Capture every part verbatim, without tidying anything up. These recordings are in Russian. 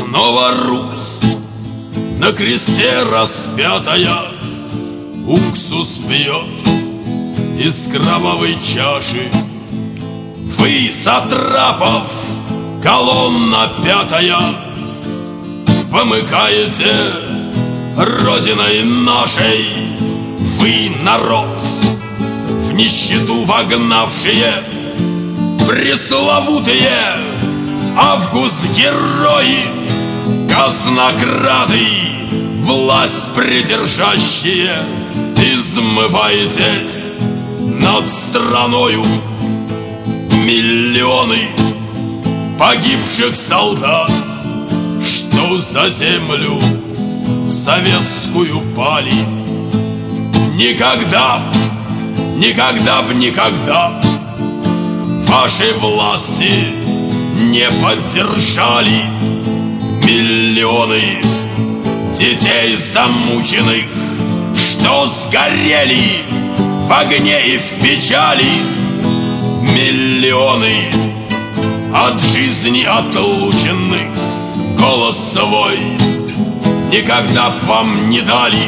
снова Русь, на кресте распятая, уксус пьет из кровавой чаши. Вы, сатрапов, колонна пятая, помыкаете родиной нашей. Вы, народ, в нищету вогнавшие, пресловутые август-герои, казнокрады, власть придержащие, измываетесь над страною. Миллионы погибших солдат, что за землю советскую пали, никогда б, никогда б, никогда вашей власти не поддержали. Миллионы детей замученных, что сгорели в огне и в печали. Миллионы от жизни отлученных, голос свой никогда б вам не дали.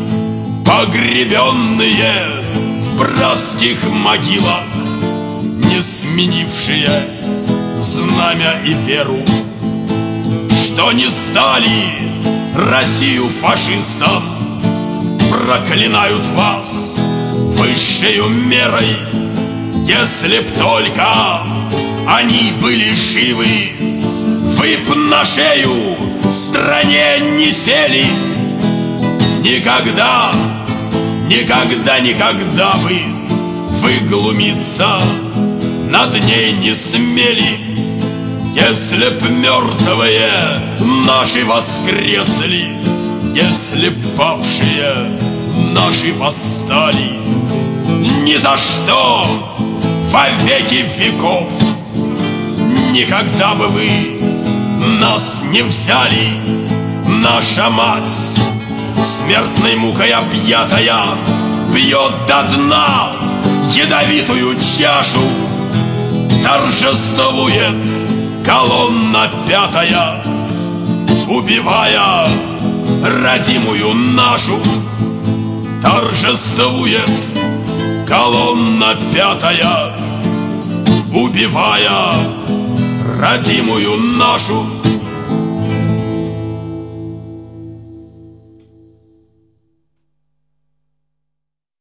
Погребенные в братских могилах, не сменившие знамя и веру, что не сдали Россию фашистам, проклинают вас высшею мерой. Если б только они были живы, вы б на шею стране не сели. Никогда, никогда, никогда вы, вы глумиться над ней не смели. Если б мертвые наши воскресли, если б павшие наши восстали, ни за что во веки веков никогда бы вы нас не взяли. Наша мать, смертной мукой объятая, пьет до дна ядовитую чашу. Торжествует колонна пятая, убивая родимую нашу. Торжествует колонна пятая, убивая родимую нашу.